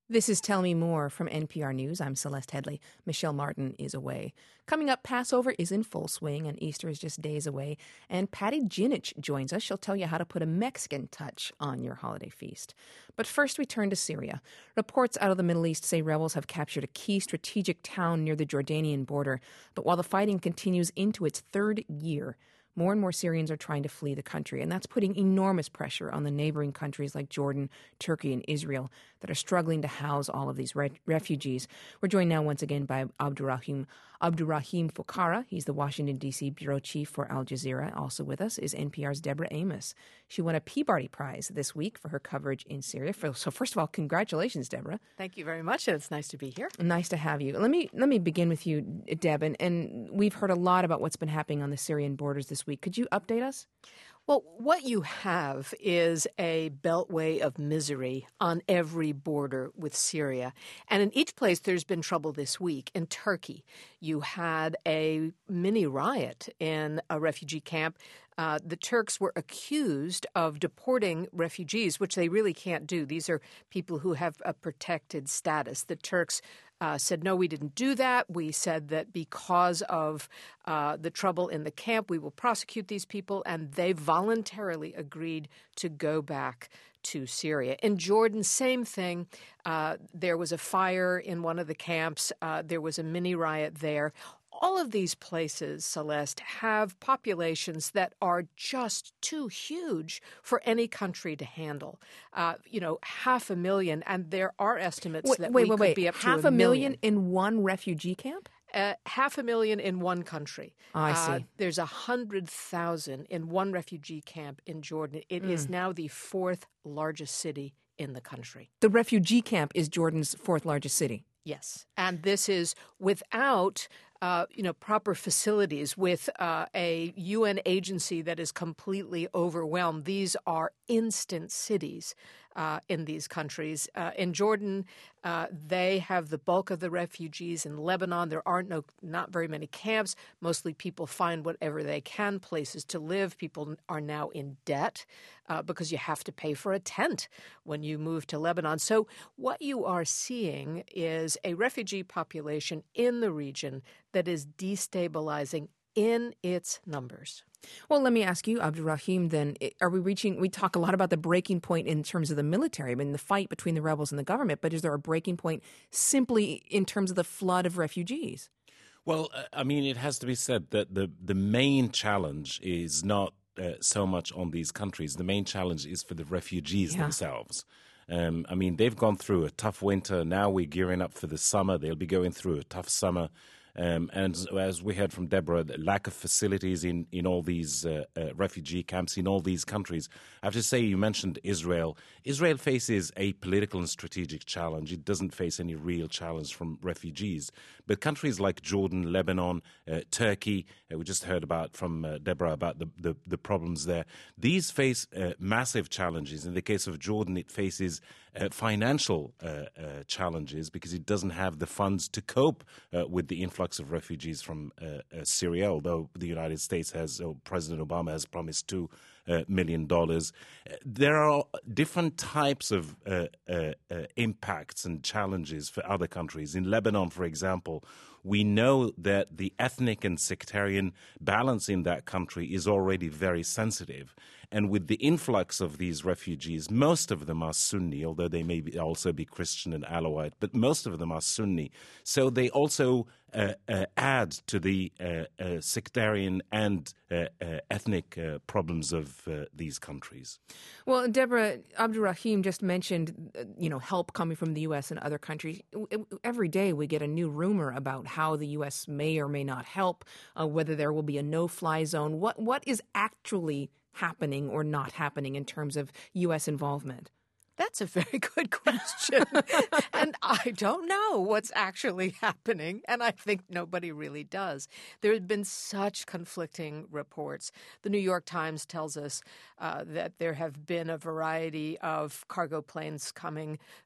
This is Tell Me More from NPR News. I'm Celeste Headley. Michelle Martin is away. Coming up, Passover is in full swing and Easter is just days away. And Patty Jinich joins us. She'll tell you how to put a Mexican touch on your holiday feast. But first, we turn to Syria. Reports out of the Middle East say rebels have captured a key strategic town near the Jordanian border. But while the fighting continues into its third year, more and more Syrians are trying to flee the country, and that's putting enormous pressure on the neighboring countries like Jordan, Turkey, and Israel that are struggling to house all of these refugees. We're joined now once again by Abdurrahim Foukkara. He's the Washington, D.C. bureau chief for Al Jazeera. Also with us is NPR's Deborah Amos. She won a Peabody Prize this week for her coverage in Syria. So first of all, congratulations, Deborah. Thank you very much. It's nice to be here. Nice to have you. Let me begin with you, Deb, and we've heard a lot about what's been happening on the Syrian borders this week. Could you update us? Well, what you have is a beltway of misery on every border with Syria. And in each place, there's been trouble this week. In Turkey, you had a mini riot in a refugee camp. The Turks were accused of deporting refugees, which they really can't do. These are people who have a protected status. The Turks said, no, we didn't do that. We said that because of the trouble in the camp, we will prosecute these people. And they voluntarily agreed to go back to Syria. In Jordan, same thing. There was a fire in one of the camps. There was a mini riot there. All of these places, Celeste, have populations that are just too huge for any country to handle. 500,000, and there are estimates that we could be up to 500,000 in one refugee camp? 500,000 in one country. I see. There's 100,000 in one refugee camp in Jordan. It is now the fourth largest city in the country. The refugee camp is Jordan's fourth largest city. Yes, and this is without proper facilities, with a UN agency that is completely overwhelmed. These are instant cities in these countries. In Jordan, they have the bulk of the refugees. In Lebanon, there are not very many camps. Mostly people find whatever they can, places to live. People are now in debt because you have to pay for a tent when you move to Lebanon. So what you are seeing is a refugee population in the region that is destabilizing in its numbers. Well, let me ask you, Abdurrahim, then, we talk a lot about the breaking point in terms of the military, I mean, the fight between the rebels and the government, but is there a breaking point simply in terms of the flood of refugees? Well, it has to be said that the main challenge is not so much on these countries. The main challenge is for the refugees themselves. They've gone through a tough winter. Now we're gearing up for the summer. They'll be going through a tough summer. And as we heard from Deborah, the lack of facilities in all these refugee camps in all these countries. I have to say, you mentioned Israel. Israel faces a political and strategic challenge. It doesn't face any real challenge from refugees. But countries like Jordan, Lebanon, Turkey, we just heard about from Deborah about the problems there. These face massive challenges. In the case of Jordan, it faces financial challenges because it doesn't have the funds to cope with the influx of refugees from Syria, although the United States President Obama has promised $2 million. There are different types of impacts and challenges for other countries. In Lebanon, for example, we know that the ethnic and sectarian balance in that country is already very sensitive. And with the influx of these refugees, most of them are Sunni, although they may also be Christian and Alawite, but most of them are Sunni. So they also add to the sectarian and ethnic problems of these countries. Well, Deborah, Abdurrahim just mentioned, help coming from the U.S. and other countries. Every day we get a new rumor about how the U.S. may or may not help, whether there will be a no-fly zone. What is actually happening or not happening in terms of U.S. involvement? That's a very good question. And I don't know what's actually happening, and I think nobody really does. There have been such conflicting reports. The New York Times tells us that there have been a variety of cargo planes coming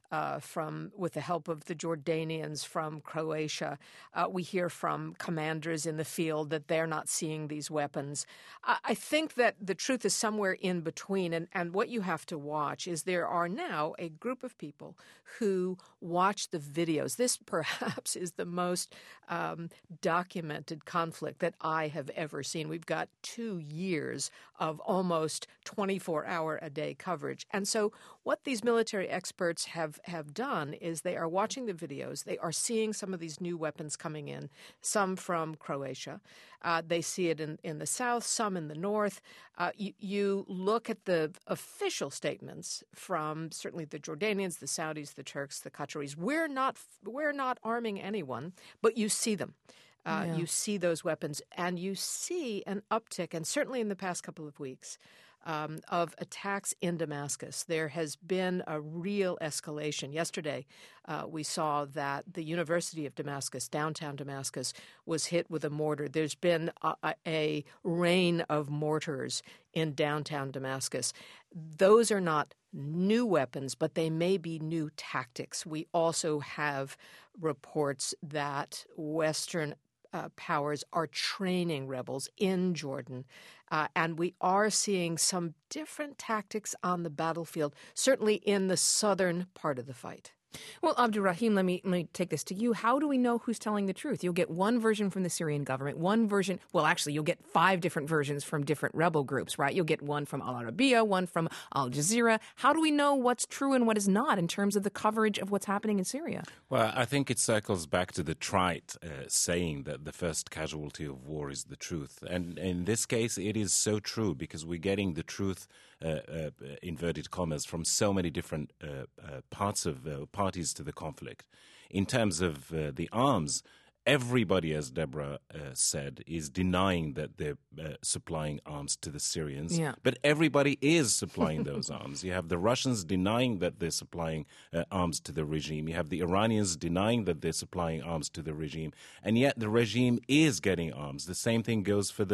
with the help of the Jordanians from Croatia. We hear from commanders in the field that they're not seeing these weapons. I think that the truth is somewhere in between, and what you have to watch is there are now a group of people who watch the videos. This perhaps is the most documented conflict that I have ever seen. We've got 2 years of almost 24-hour-a-day coverage. And so what these military experts have done is they are watching the videos. They are seeing some of these new weapons coming in, some from Croatia. They see it in the south, some in the north. You look at the official statements from certainly the Jordanians, the Saudis, the Turks, the Qataris. We're not arming anyone, but you see them. You see those weapons, and you see an uptick, and certainly in the past couple of weeks, of attacks in Damascus. There has been a real escalation. Yesterday, we saw that the University of Damascus, downtown Damascus, was hit with a mortar. There's been a rain of mortars in downtown Damascus. Those are not new weapons, but they may be new tactics. We also have reports that Western powers are training rebels in Jordan. And we are seeing some different tactics on the battlefield, certainly in the southern part of the fight. Well, Abdurrahim, let me take this to you. How do we know who's telling the truth? You'll get one version from the Syrian government, one version, well, actually, you'll get 5 different versions from different rebel groups, right? You'll get one from Al Arabiya, one from Al Jazeera. How do we know what's true and what is not in terms of the coverage of what's happening in Syria? Well, I think it circles back to the trite saying that the first casualty of war is the truth. And in this case, it is so true because we're getting the truth, inverted commas, from so many different parties to the conflict. In terms of the arms, everybody, as Deborah said, is denying that they're supplying arms to the Syrians. Yeah. But everybody is supplying those arms. You have the Russians denying that they're supplying arms to the regime. You have the Iranians denying that they're supplying arms to the regime. And yet the regime is getting arms. The same thing goes for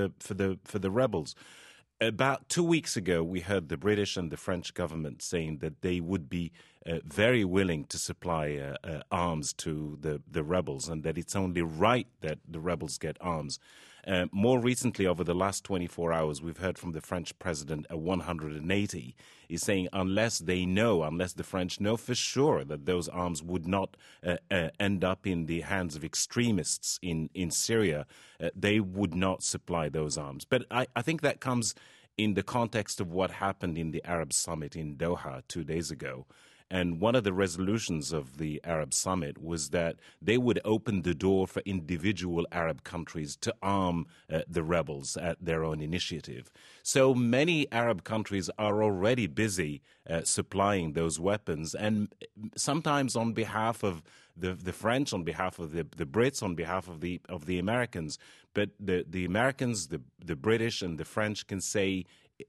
the rebels. About 2 weeks ago, we heard the British and the French government saying that they would be very willing to supply arms to the rebels and that it's only right that the rebels get arms. More recently, over the last 24 hours, we've heard from the French president at 180. He's saying unless the French know for sure that those arms would not end up in the hands of extremists in Syria, they would not supply those arms. But I think that comes in the context of what happened in the Arab summit in Doha 2 days ago. And one of the resolutions of the Arab summit was that they would open the door for individual Arab countries to arm the rebels at their own initiative. So many Arab countries are already busy supplying those weapons, and sometimes on behalf of the French, on behalf of the Brits, on behalf of the Americans. But the Americans, the British, and the French can say,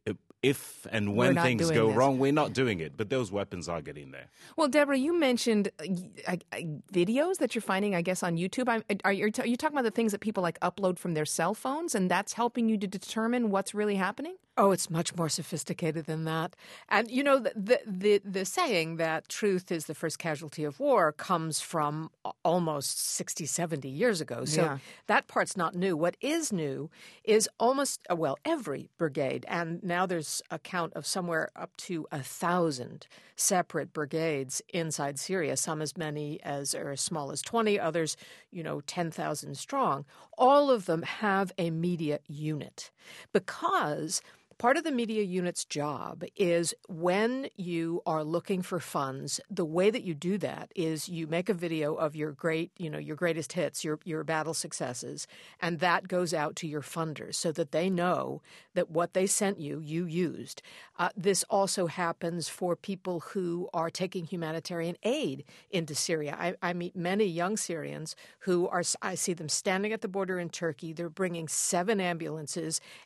if and when things go wrong, we're not doing it. But those weapons are getting there. Well, Deborah, you mentioned videos that you're finding, I guess, on YouTube. Are you talking about the things that people upload from their cell phones, and that's helping you to determine what's really happening? Oh, it's much more sophisticated than that. And, the saying that truth is the first casualty of war comes from almost 60, 70 years ago. So that part's not new. What is new is every brigade, and now there's a count of somewhere up to 1,000 separate brigades inside Syria, some as many as or as small as 20, others, 10,000 strong. All of them have a media unit because part of the media unit's job is when you are looking for funds, the way that you do that is you make a video of your greatest hits, your battle successes, and that goes out to your funders so that they know that what they sent you used. This also happens for people who are taking humanitarian aid into Syria. I meet many young Syrians I see them standing at the border in Turkey. They're bringing 7 ambulances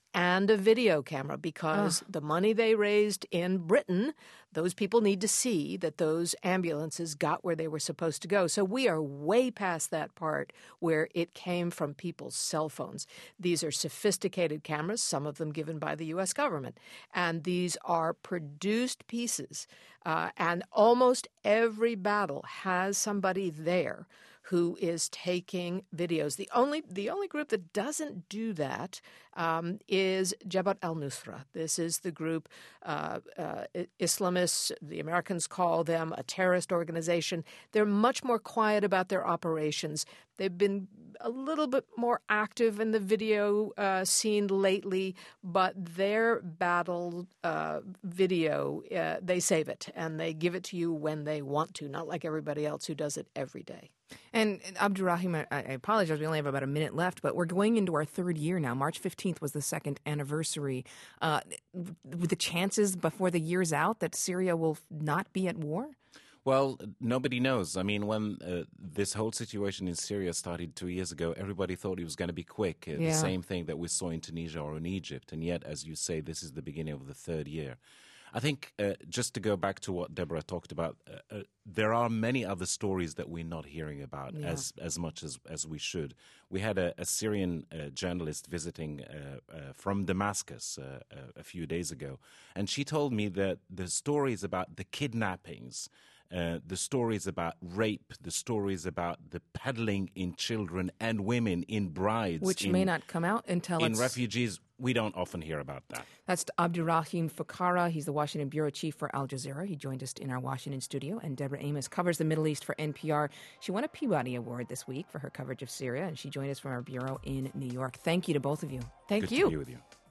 and a video camera, because the money they raised in Britain, those people need to see that those ambulances got where they were supposed to go. So we are way past that part where it came from people's cell phones. These are sophisticated cameras, some of them given by the U.S. government. And these are produced pieces. And almost every battle has somebody there who is taking videos. The only group that doesn't do that is Jabhat al-Nusra. This is the group, Islamists, the Americans call them a terrorist organization. They're much more quiet about their operations. They've been a little bit more active in the video scene lately, but their battle video, they save it, and they give it to you when they want to, not like everybody else who does it every day. And Abdurrahim, I apologize, we only have about a minute left, but we're going into our third year now. March 15th was the second anniversary. With the chances before the year's out that Syria will not be at war? Well, nobody knows. I mean, when this whole situation in Syria started 2 years ago, everybody thought it was going to be quick. The same thing that we saw in Tunisia or in Egypt. And yet, as you say, this is the beginning of the third year. I think just to go back to what Deborah talked about, there are many other stories that we're not hearing about as much as we should. We had a Syrian journalist visiting from Damascus a few days ago, and she told me that the stories about the kidnappings, the stories about rape, the stories about the peddling in children and women, in brides, which may not come out until in refugees. We don't often hear about that. That's Abdurrahim Fakara. He's the Washington bureau chief for Al Jazeera. He joined us in our Washington studio. And Deborah Amos covers the Middle East for NPR. She won a Peabody Award this week for her coverage of Syria, and she joined us from our bureau in New York. Thank you to both of you. Thank Good you. to be with you.